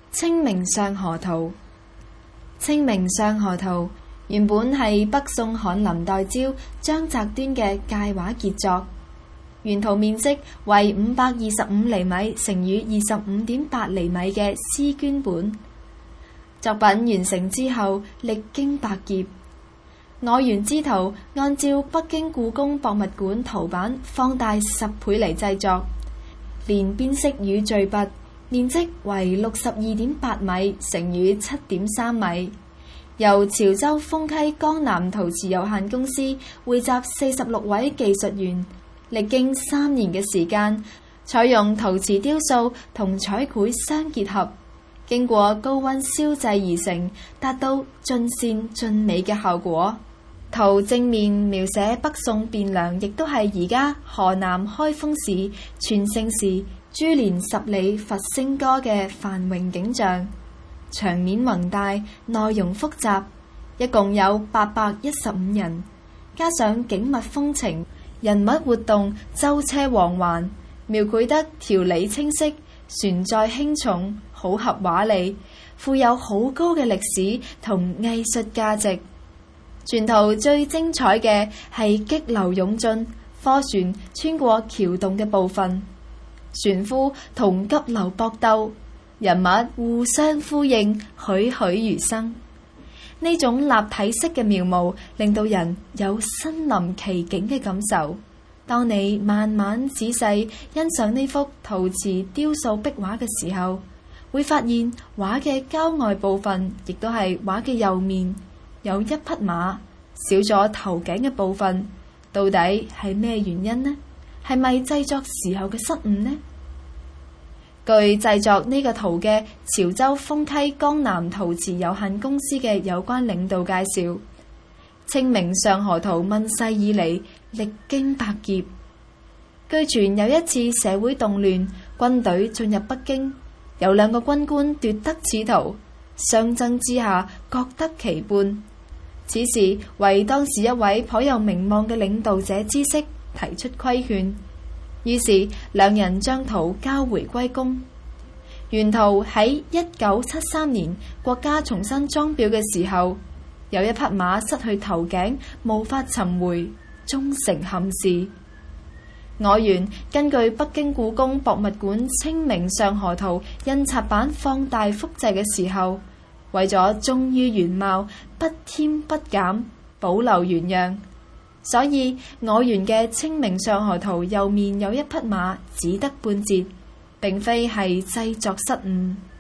清明上河圖。清明上河圖原本係北宋翰林待招張擇端嘅界畫傑作，原圖面積為525厘米乘以25.8厘米嘅絲絹本。作品完成之後，歷經百劫。我原之圖按照北京故宮博物館圖版放大10倍嚟製作，連邊色與敍跋面積為62.8米乘以7.3米，由潮州豐溪江南陶瓷有限公司匯集46位技術員，歷經3年嘅時間，採用陶瓷雕塑同彩繪相結合，經過高溫燒製而成，達到盡善盡美嘅效果。圖正面描寫北宋汴梁，亦都係而家河南開封市全盛時珠連十里佛聲歌嘅繁榮景象，場面宏大，內容複雜，一共有815人，加上景物風情、人物活動、舟車往還，描繪得條理清晰，船載輕重，好合畫理，富有好高嘅歷史同藝術價值。全圖最精彩嘅係激流勇進，貨船穿過橋洞嘅部分，船夫同急流搏鬥，人物互相呼應，栩栩如生。呢種立體式嘅描摹，令到人有身臨其境嘅感受。當你慢慢仔細欣賞呢幅陶瓷雕塑壁畫嘅時候，會發現畫嘅郊外部分，亦都係畫嘅右面，有一匹馬，少咗頭頸嘅部分，到底係咩原因呢？係咪製作時候嘅失誤呢？據製作呢個圖嘅潮州豐溪江南陶瓷有限公司嘅有關領導介紹，清明上河圖問世以嚟，歷經百劫。據傳有一次社會動亂，軍隊進入北京，有2個軍官奪得此圖，相爭之下各得其半。此事為當時一位頗有名望嘅領導者知悉，提出規勸，於是2人將圖交回歸宮。原圖喺1973年國家重新裝裱嘅時候，有一匹馬失去頭頸，無法尋回，終成憾事。我原根據北京故宮博物館清明上河圖印刷版放大複製嘅時候，為咗忠於原貌，不添不減，保留原樣，所以我原嘅清明上河圖右面有一匹馬，只得半截，並非係製作失誤。